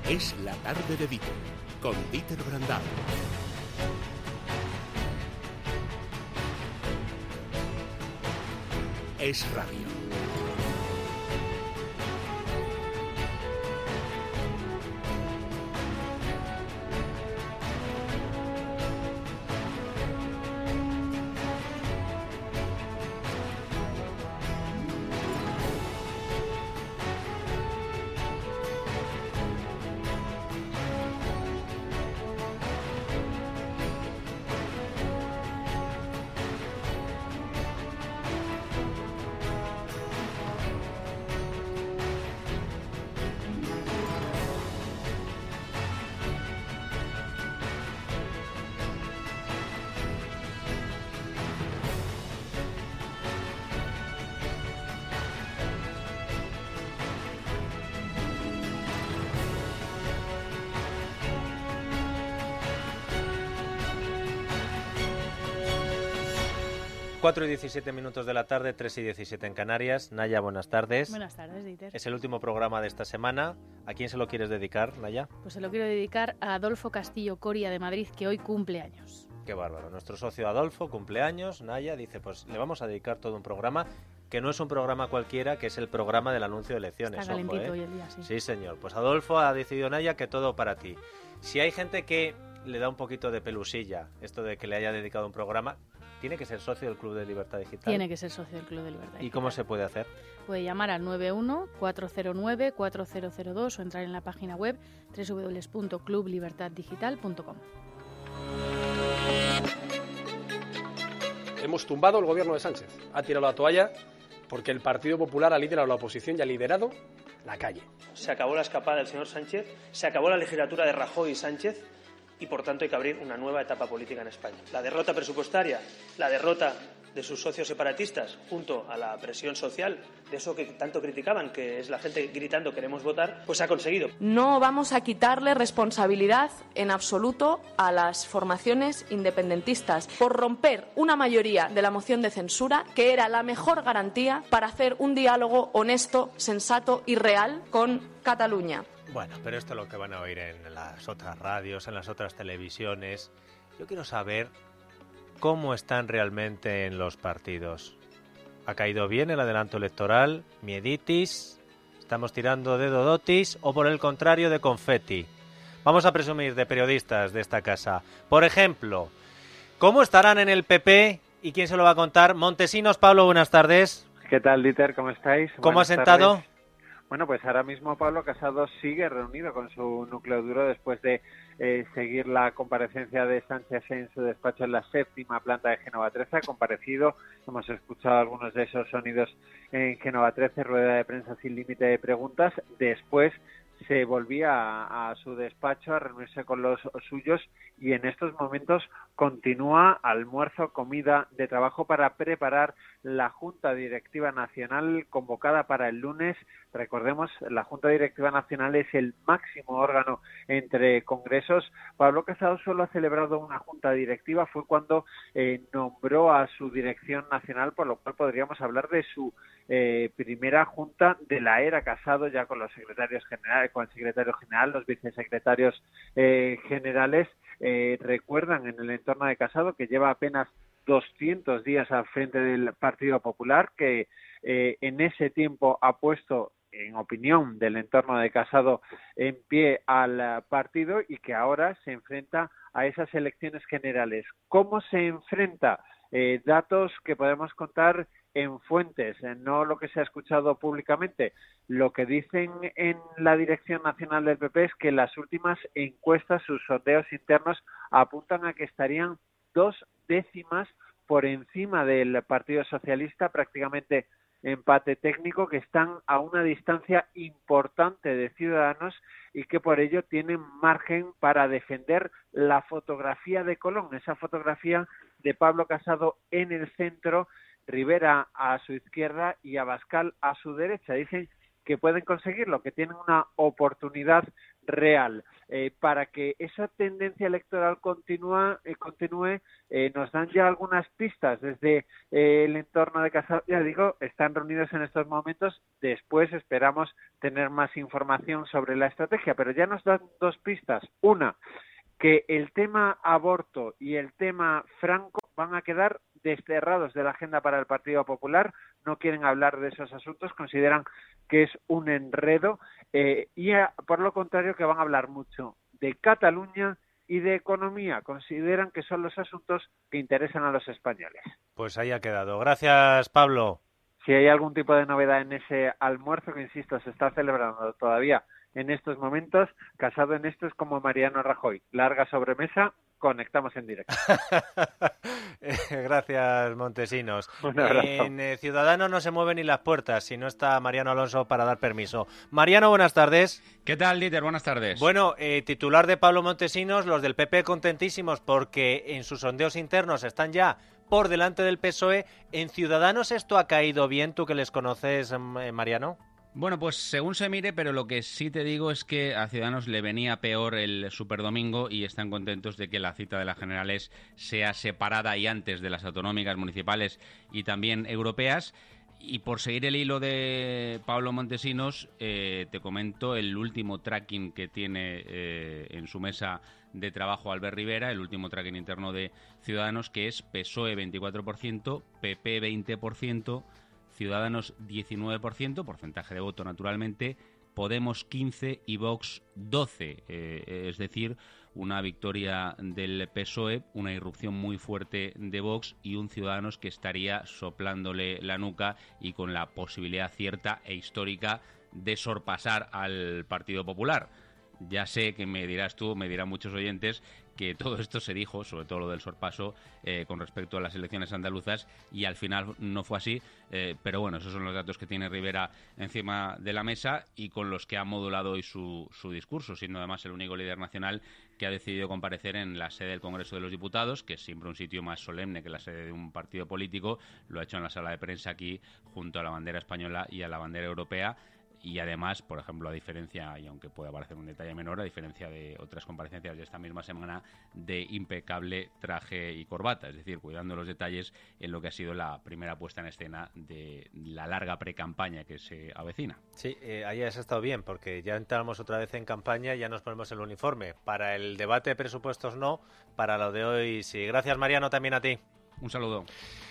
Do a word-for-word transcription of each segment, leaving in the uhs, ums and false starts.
Es la tarde de Dieter, con Dieter Brandão. Es radio. cuatro y diecisiete minutos de la tarde, tres y diecisiete en Canarias. Naya, buenas tardes. Buenas tardes, Dieter. Es el último programa de esta semana. ¿A quién se lo quieres dedicar, Naya? Pues se lo quiero dedicar a Adolfo Castillo Coria de Madrid, que hoy cumple años. Qué bárbaro. Nuestro socio Adolfo, cumpleaños. Naya dice, pues le vamos a dedicar todo un programa, que no es un programa cualquiera, que es el programa del anuncio de elecciones. Está calentito Ojo, ¿eh? hoy el día, sí. Sí, señor. Pues Adolfo ha decidido, Naya, que todo para ti. Si hay gente que le da un poquito de pelusilla esto de que le haya dedicado un programa, ¿tiene que ser socio del Club de Libertad Digital? Tiene que ser socio del Club de Libertad Digital. ¿Y cómo se puede hacer? Puede llamar al nueve uno cuatro cero nueve cuatro cero cero dos o entrar en la página web doble u doble u doble u punto club libertad digital punto com. Hemos tumbado el gobierno de Sánchez. Ha tirado la toalla porque el Partido Popular ha liderado la oposición y ha liderado la calle. Se acabó la escapada del señor Sánchez, se acabó la legislatura de Rajoy y Sánchez y, por tanto, hay que abrir una nueva etapa política en España. La derrota presupuestaria, la derrota de sus socios separatistas, junto a la presión social, de eso que tanto criticaban, que es la gente gritando queremos votar, pues se ha conseguido. No vamos a quitarle responsabilidad en absoluto a las formaciones independentistas por romper una mayoría de la moción de censura, que era la mejor garantía para hacer un diálogo honesto, sensato y real con Cataluña. Bueno, pero esto es lo que van a oír en las otras radios, en las otras televisiones. Yo quiero saber cómo están realmente en los partidos. ¿Ha caído bien el adelanto electoral? ¿Mieditis? ¿Estamos tirando de dodotis? ¿O por el contrario de confeti? Vamos a presumir de periodistas de esta casa. Por ejemplo, ¿cómo estarán en el P P? ¿Y quién se lo va a contar? Montesinos, Pablo, buenas tardes. ¿Qué tal, Dieter? ¿Cómo estáis? ¿Cómo Buenas ha sentado? tardes. Bueno, pues ahora mismo Pablo Casado sigue reunido con su núcleo duro después de eh, seguir la comparecencia de Sánchez en su despacho en la séptima planta de Génova trece. Ha comparecido, hemos escuchado algunos de esos sonidos en Génova trece, rueda de prensa sin límite de preguntas. Después se volvía a, a su despacho a reunirse con los suyos y en estos momentos continúa almuerzo, comida de trabajo para preparar la Junta Directiva Nacional convocada para el lunes. Recordemos, la Junta Directiva Nacional es el máximo órgano entre congresos. Pablo Casado solo ha celebrado una Junta Directiva, fue cuando eh, nombró a su dirección nacional, por lo cual podríamos hablar de su eh, primera Junta de la era Casado, ya con los secretarios generales, con el secretario general, los vicesecretarios eh, generales. Eh, recuerdan en el entorno de Casado que lleva apenas doscientos días al frente del Partido Popular, que eh, en ese tiempo ha puesto, en opinión del entorno de Casado, en pie al partido y que ahora se enfrenta a esas elecciones generales. ¿Cómo se enfrenta? Eh, datos que podemos contar en fuentes, no lo que se ha escuchado públicamente. Lo que dicen en la Dirección Nacional del P P es que las últimas encuestas, sus sondeos internos, apuntan a que estarían dos décimas por encima del Partido Socialista, prácticamente empate técnico, que están a una distancia importante de Ciudadanos y que por ello tienen margen para defender la fotografía de Colón, esa fotografía de Pablo Casado en el centro, Rivera a su izquierda y Abascal a su derecha. Dicen que pueden conseguirlo, que tienen una oportunidad real. Eh, para que esa tendencia electoral continúa, eh, continúe, eh, nos dan ya algunas pistas desde eh, el entorno de Casado. Ya digo, están reunidos en estos momentos. Después esperamos tener más información sobre la estrategia, pero ya nos dan dos pistas. Una, que el tema aborto y el tema Franco van a quedar desterrados de la agenda para el Partido Popular, no quieren hablar de esos asuntos, consideran que es un enredo eh, y a, por lo contrario que van a hablar mucho de Cataluña y de economía, consideran que son los asuntos que interesan a los españoles. Pues ahí ha quedado. Gracias, Pablo. Si hay algún tipo de novedad en ese almuerzo, que insisto, se está celebrando todavía en estos momentos, Casado en esto es como Mariano Rajoy, larga sobremesa, conectamos en directo. Gracias, Montesinos. Un abrazo. En eh, Ciudadanos no se mueven ni las puertas si no está Mariano Alonso para dar permiso. Mariano, buenas tardes. ¿Qué tal, Dieter? Buenas tardes. Bueno, eh, titular de Pablo Montesinos, los del P P contentísimos porque en sus sondeos internos están ya por delante del P S O E. ¿En Ciudadanos esto ha caído bien, tú que les conoces, Mariano? Bueno, pues según se mire, pero lo que sí te digo es que a Ciudadanos le venía peor el Superdomingo y están contentos de que la cita de las generales sea separada y antes de las autonómicas, municipales y también europeas. Y por seguir el hilo de Pablo Montesinos, eh, te comento el último tracking que tiene eh, en su mesa de trabajo Albert Rivera, el último tracking interno de Ciudadanos, que es P S O E veinticuatro por ciento, P P veinte por ciento, Ciudadanos diecinueve por ciento, porcentaje de voto naturalmente, Podemos quince por ciento y Vox doce por ciento. Eh, es decir, una victoria del P S O E, una irrupción muy fuerte de Vox y un Ciudadanos que estaría soplándole la nuca y con la posibilidad cierta e histórica de sorpasar al Partido Popular. Ya sé que me dirás tú, me dirán muchos oyentes, que todo esto se dijo, sobre todo lo del sorpaso, eh, con respecto a las elecciones andaluzas, y al final no fue así, eh, pero bueno, esos son los datos que tiene Rivera encima de la mesa y con los que ha modulado hoy su, su discurso, siendo además el único líder nacional que ha decidido comparecer en la sede del Congreso de los Diputados, que es siempre un sitio más solemne que la sede de un partido político. Lo ha hecho en la sala de prensa aquí, junto a la bandera española y a la bandera europea. Y además, por ejemplo, a diferencia, y aunque pueda parecer un detalle menor, a diferencia de otras comparecencias de esta misma semana, de impecable traje y corbata, es decir, cuidando los detalles en lo que ha sido la primera puesta en escena de la larga pre-campaña que se avecina. Sí, eh, ahí has estado bien, porque ya entramos otra vez en campaña, ya nos ponemos el uniforme. Para el debate de presupuestos no, para lo de hoy sí. Gracias, Mariano, también a ti. Un saludo.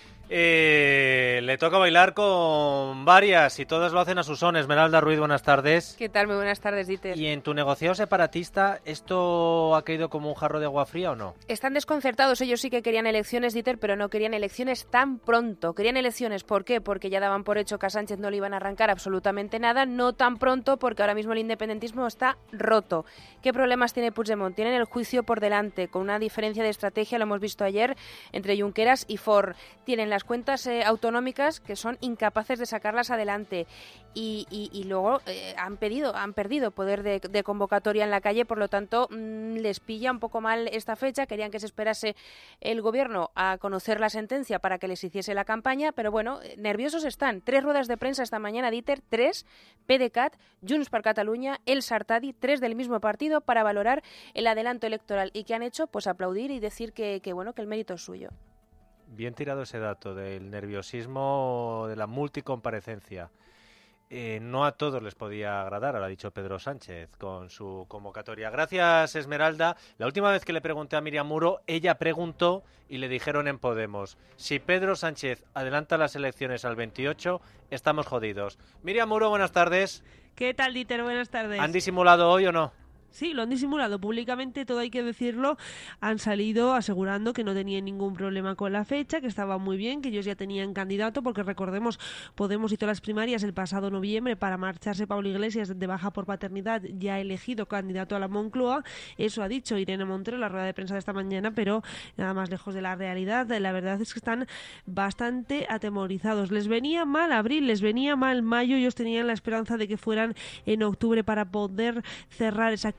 Eh, le toca bailar con varias y todas lo hacen a su son. Esmeralda Ruiz, buenas tardes. ¿Qué tal? Muy buenas tardes, Dieter. ¿Y en tu negociado separatista esto ha caído como un jarro de agua fría o no? Están desconcertados. Ellos sí que querían elecciones, Dieter, pero no querían elecciones tan pronto. Querían elecciones, ¿por qué? Porque ya daban por hecho que a Sánchez no le iban a arrancar absolutamente nada. No tan pronto, porque ahora mismo el independentismo está roto. ¿Qué problemas tiene Puigdemont? Tienen el juicio por delante, con una diferencia de estrategia, lo hemos visto ayer, entre Junqueras y Forn. Tienen las cuentas eh, autonómicas que son incapaces de sacarlas adelante y, y, y luego eh, han pedido, han perdido poder de, de convocatoria en la calle, por lo tanto mmm, les pilla un poco mal esta fecha. Querían que se esperase el gobierno a conocer la sentencia para que les hiciese la campaña, pero bueno, nerviosos están. Tres ruedas de prensa esta mañana, Dieter, tres, PDeCAT, Junts per Catalunya, el Sartadi, tres del mismo partido para valorar el adelanto electoral. ¿Y qué han hecho? Pues aplaudir y decir que, que bueno, que el mérito es suyo. Bien tirado ese dato del nerviosismo, de la multicomparecencia. Eh, no a todos les podía agradar, lo ha dicho Pedro Sánchez con su convocatoria. Gracias, Esmeralda. La última vez que le pregunté a Miriam Muro, ella preguntó y le dijeron en Podemos: si Pedro Sánchez adelanta las elecciones al veintiocho, estamos jodidos. Miriam Muro, buenas tardes. ¿Qué tal, Dieter? Buenas tardes. ¿Han disimulado hoy o no? Sí, lo han disimulado públicamente, todo hay que decirlo. Han salido asegurando que no tenían ningún problema con la fecha, que estaba muy bien, que ellos ya tenían candidato, porque recordemos, Podemos hizo las primarias el pasado noviembre para marcharse Pablo Iglesias de baja por paternidad, ya elegido candidato a la Moncloa. Eso ha dicho Irene Montero en la rueda de prensa de esta mañana, pero nada más lejos de la realidad. La verdad es que están bastante atemorizados. Les venía mal abril, les venía mal mayo, ellos tenían la esperanza de que fueran en octubre para poder cerrar esa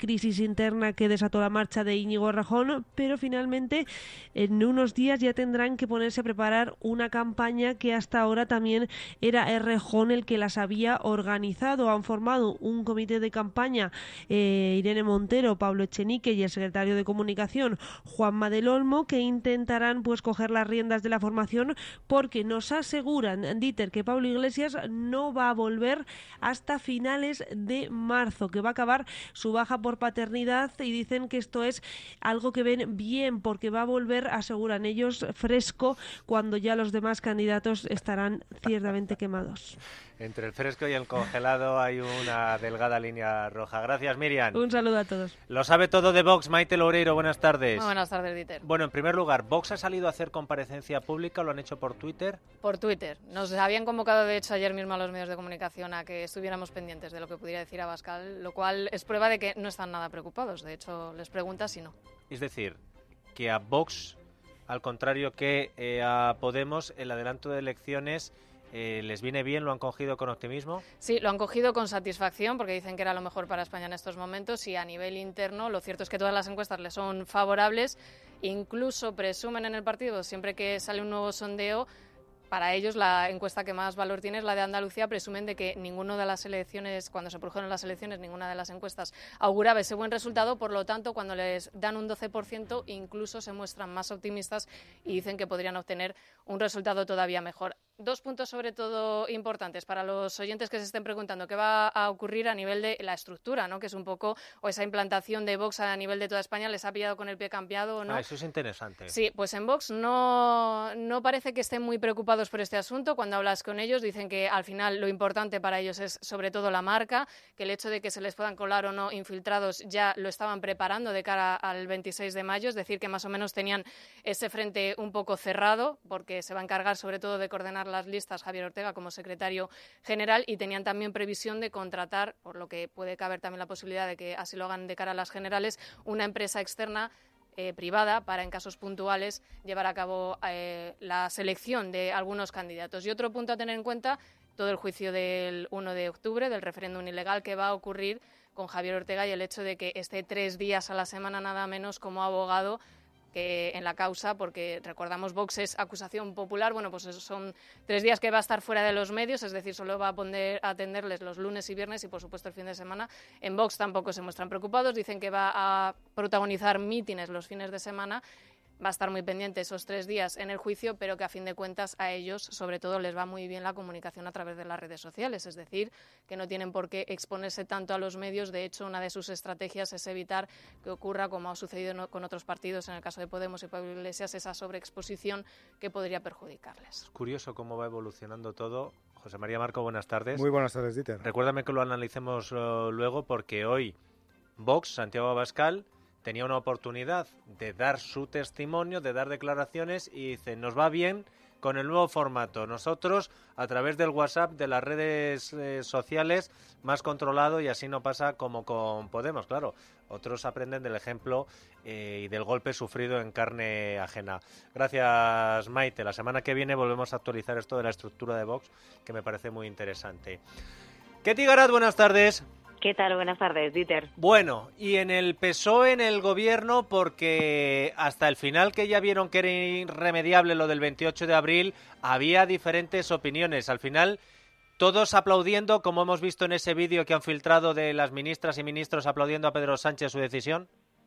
crisis interna que desató la marcha de Íñigo Errejón, pero finalmente en unos días ya tendrán que ponerse a preparar una campaña que hasta ahora también era Errejón el que las había organizado. Han formado un comité de campaña, eh, Irene Montero, Pablo Echenique y el secretario de Comunicación, Juanma del Olmo, que intentarán pues coger las riendas de la formación, porque nos aseguran, Dieter, que Pablo Iglesias no va a volver hasta finales de marzo, que va a acabar su baja por paternidad, y dicen que esto es algo que ven bien, porque va a volver, aseguran ellos, fresco, cuando ya los demás candidatos estarán ciertamente quemados. Entre el fresco y el congelado hay una delgada línea roja. Gracias, Miriam. Un saludo a todos. Lo sabe todo de Vox. Maite Loureiro, buenas tardes. Muy buenas tardes, Dieter. Bueno, en primer lugar, ¿Vox ha salido a hacer comparecencia pública? ¿Lo han hecho por Twitter? Por Twitter. Nos habían convocado, de hecho, ayer mismo a los medios de comunicación a que estuviéramos pendientes de lo que pudiera decir Abascal, lo cual es prueba de que no están nada preocupados. De hecho, les preguntas si no. Es decir, que a Vox, al contrario que eh, a Podemos, el adelanto de elecciones... Eh, ¿les viene bien? ¿Lo han cogido con optimismo? Sí, lo han cogido con satisfacción porque dicen que era lo mejor para España en estos momentos, y a nivel interno lo cierto es que todas las encuestas les son favorables. Incluso presumen en el partido, siempre que sale un nuevo sondeo, para ellos la encuesta que más valor tiene es la de Andalucía. Presumen de que ninguna de las elecciones, cuando se produjeron las elecciones, ninguna de las encuestas auguraba ese buen resultado. Por lo tanto, cuando les dan un doce por ciento, incluso se muestran más optimistas y dicen que podrían obtener un resultado todavía mejor. Dos puntos sobre todo importantes para los oyentes que se estén preguntando qué va a ocurrir a nivel de la estructura, ¿no? Que es un poco, o esa implantación de Vox a nivel de toda España, ¿les ha pillado con el pie cambiado o no? Ah, eso es interesante. Sí, pues en Vox no, no parece que estén muy preocupados por este asunto. Cuando hablas con ellos dicen que al final lo importante para ellos es sobre todo la marca, que el hecho de que se les puedan colar o no infiltrados ya lo estaban preparando de cara al veintiséis de mayo, es decir, que más o menos tenían ese frente un poco cerrado, porque se va a encargar sobre todo de coordinar las listas Javier Ortega como secretario general, y tenían también previsión de contratar, por lo que puede caber también la posibilidad de que así lo hagan de cara a las generales, una empresa externa eh, privada para en casos puntuales llevar a cabo eh, la selección de algunos candidatos. Y otro punto a tener en cuenta, todo el juicio del uno de octubre, del referéndum ilegal que va a ocurrir con Javier Ortega, y el hecho de que esté tres días a la semana nada menos como abogado que en la causa, porque recordamos Vox es acusación popular. Bueno, pues esos son tres días que va a estar fuera de los medios, es decir, solo va a poder atenderles los lunes y viernes y por supuesto el fin de semana. En Vox tampoco se muestran preocupados, dicen que va a protagonizar mítines los fines de semana. Va a estar muy pendiente esos tres días en el juicio, pero que a fin de cuentas a ellos sobre todo les va muy bien la comunicación a través de las redes sociales, es decir, que no tienen por qué exponerse tanto a los medios. De hecho, una de sus estrategias es evitar que ocurra, como ha sucedido con otros partidos, en el caso de Podemos y Pablo Iglesias, esa sobreexposición que podría perjudicarles. Es curioso cómo va evolucionando todo. José María Marco, buenas tardes. Muy buenas tardes, Dieter. Recuérdame que lo analicemos uh, luego, porque hoy Vox, Santiago Abascal, tenía una oportunidad de dar su testimonio, de dar declaraciones, y dice, nos va bien con el nuevo formato. Nosotros, a través del WhatsApp, de las redes eh, sociales, más controlado, y así no pasa como con Podemos. Claro, otros aprenden del ejemplo eh, y del golpe sufrido en carne ajena. Gracias, Maite. La semana que viene volvemos a actualizar esto de la estructura de Vox, que me parece muy interesante. Ketty Garat, buenas tardes. ¿Qué tal? Buenas tardes, Dieter. Bueno, y en el P S O E, en el gobierno, porque hasta el final, que ya vieron que era irremediable lo del veintiocho de abril, había diferentes opiniones. Al final, todos aplaudiendo, como hemos visto en ese vídeo que han filtrado de las ministras y ministros aplaudiendo a Pedro Sánchez su decisión.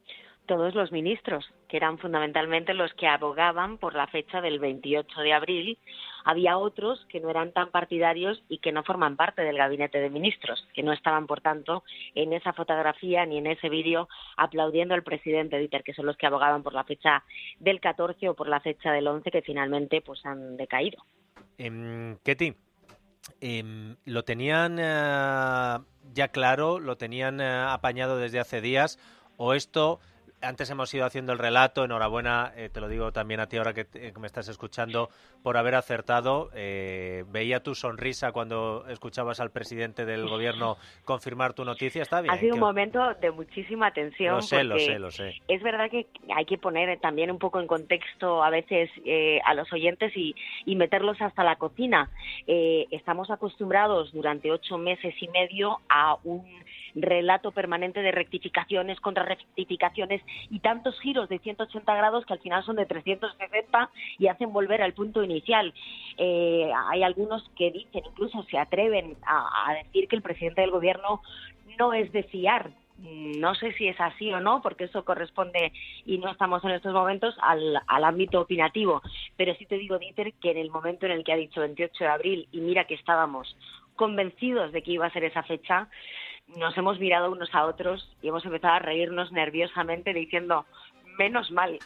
Todos los ministros, que eran fundamentalmente los que abogaban por la fecha del veintiocho de abril. Había otros que no eran tan partidarios y que no forman parte del gabinete de ministros, que no estaban, por tanto, en esa fotografía ni en ese vídeo aplaudiendo al presidente, Dieter, que son los que abogaban por la fecha del catorce o por la fecha del once, que finalmente pues han decaído. Eh, Ketty, eh, ¿lo tenían eh, ya claro, lo tenían eh, apañado desde hace días, o esto... Antes hemos ido haciendo el relato, enhorabuena, eh, te lo digo también a ti ahora que, te, que me estás escuchando, por haber acertado. Eh, veía tu sonrisa cuando escuchabas al presidente del gobierno confirmar tu noticia, está bien. Ha sido que... un momento de muchísima tensión. Lo sé, lo porque sé, lo sé. Es verdad que hay que poner también un poco en contexto a veces eh, a los oyentes y, y meterlos hasta la cocina. Eh, estamos acostumbrados durante ocho meses y medio a un relato permanente de rectificaciones, contra rectificaciones y tantos giros de ciento ochenta grados que al final son de trescientos sesenta y hacen volver al punto inicial. Eh, hay algunos que dicen, incluso se atreven a, a decir que el presidente del gobierno no es de fiar. No sé si es así o no, porque eso corresponde, y no estamos en estos momentos, al, al ámbito opinativo. Pero sí te digo, Dieter, que en el momento en el que ha dicho veintiocho de abril, y mira que estábamos convencidos de que iba a ser esa fecha, nos hemos mirado unos a otros y hemos empezado a reírnos nerviosamente diciendo, menos mal.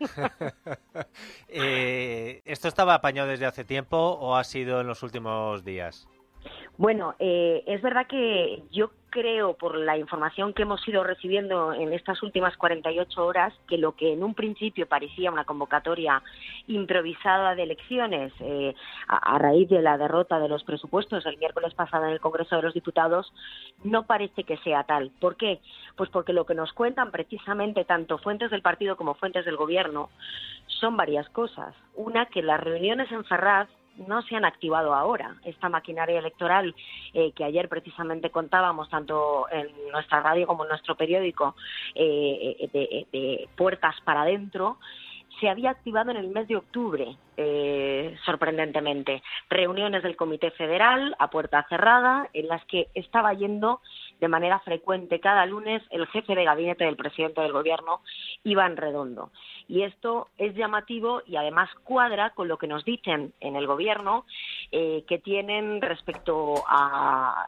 eh, ¿Esto estaba apañado desde hace tiempo o ha sido en los últimos días? Bueno, eh, es verdad que yo creo, por la información que hemos ido recibiendo en estas últimas cuarenta y ocho horas, que lo que en un principio parecía una convocatoria improvisada de elecciones eh, a, a raíz de la derrota de los presupuestos el miércoles pasado en el Congreso de los Diputados, no parece que sea tal. ¿Por qué? Pues porque lo que nos cuentan precisamente tanto fuentes del partido como fuentes del Gobierno son varias cosas. Una, que las reuniones en Ferraz no se han activado ahora. Esta maquinaria electoral eh, que ayer precisamente contábamos tanto en nuestra radio como en nuestro periódico eh, de, de puertas para adentro, se había activado en el mes de octubre, eh, sorprendentemente. Reuniones del Comité Federal a puerta cerrada, en las que estaba yendo de manera frecuente cada lunes el jefe de gabinete del presidente del Gobierno, Iván Redondo. Y esto es llamativo y además cuadra con lo que nos dicen en el Gobierno, eh, que tienen respecto a,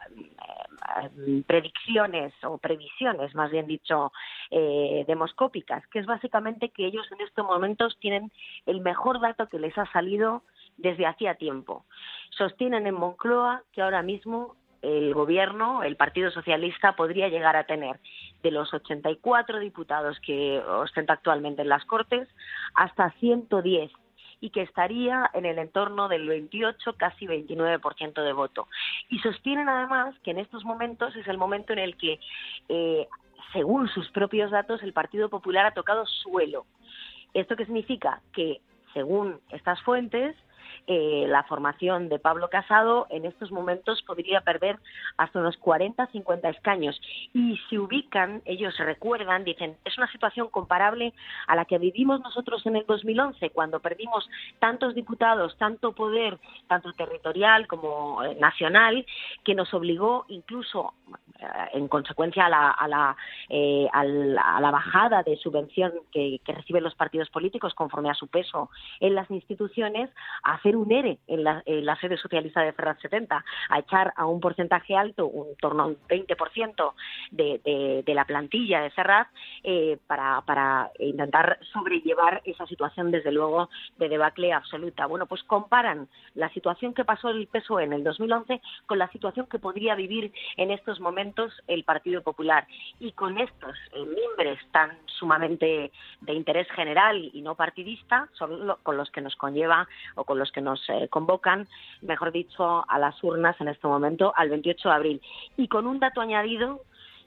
a predicciones o previsiones, más bien dicho, eh, demoscópicas, que es básicamente que ellos en estos momentos tienen el mejor dato que les ha salido desde hacía tiempo. Sostienen en Moncloa que ahora mismo el Gobierno, el Partido Socialista, podría llegar a tener de los ochenta y cuatro diputados que ostenta actualmente en las Cortes hasta ciento diez, y que estaría en el entorno del veintiocho, casi veintinueve por ciento de voto. Y sostienen además que en estos momentos es el momento en el que, eh, según sus propios datos, el Partido Popular ha tocado suelo. ¿Esto qué significa? Que, según estas fuentes, eh, la formación de Pablo Casado en estos momentos podría perder hasta unos cuarenta a cincuenta escaños. Y se ubican, ellos recuerdan, dicen, es una situación comparable a la que vivimos nosotros en el dos mil once, cuando perdimos tantos diputados, tanto poder, tanto territorial como eh, nacional, que nos obligó incluso, eh, en consecuencia a la, a, la, eh, a, la, a la bajada de subvención que, que reciben los partidos políticos conforme a su peso en las instituciones, a hacer un ERE en la, en la sede socialista de Ferraz setenta, a echar a un porcentaje alto, un torno a un veinte por ciento de, de, de la plantilla de Ferraz, eh, para, para intentar sobrellevar esa situación, desde luego, de debacle absoluta. Bueno, pues comparan la situación que pasó el P S O E en el dos mil once con la situación que podría vivir en estos momentos el Partido Popular. Y con estos eh, mimbres tan sumamente de interés general y no partidista, son lo, con los que nos conlleva o con los que nos eh, convocan, mejor dicho, a las urnas en este momento, al veintiocho de abril. Y con un dato añadido,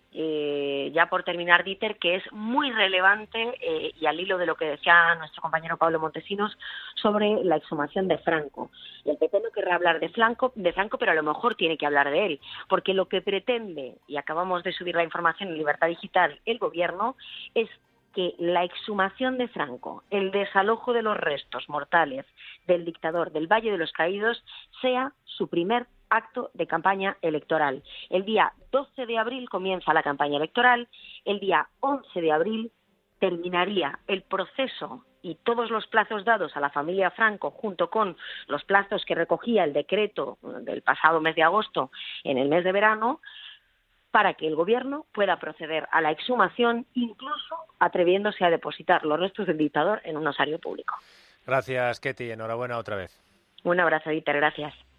eh, ya por terminar, Dieter, que es muy relevante eh, y al hilo de lo que decía nuestro compañero Pablo Montesinos sobre la exhumación de Franco. El P P no querrá hablar de Franco, de Franco, pero a lo mejor tiene que hablar de él, porque lo que pretende, y acabamos de subir la información en Libertad Digital, el Gobierno, es que la exhumación de Franco, el desalojo de los restos mortales del dictador del Valle de los Caídos, sea su primer acto de campaña electoral. El día doce de abril comienza la campaña electoral, el día once de abril terminaría el proceso y todos los plazos dados a la familia Franco, junto con los plazos que recogía el decreto del pasado mes de agosto en el mes de verano, para que el Gobierno pueda proceder a la exhumación, incluso atreviéndose a depositar los restos del dictador en un osario público. Gracias, Ketty. Enhorabuena otra vez. Un abrazo, Dieter. Gracias.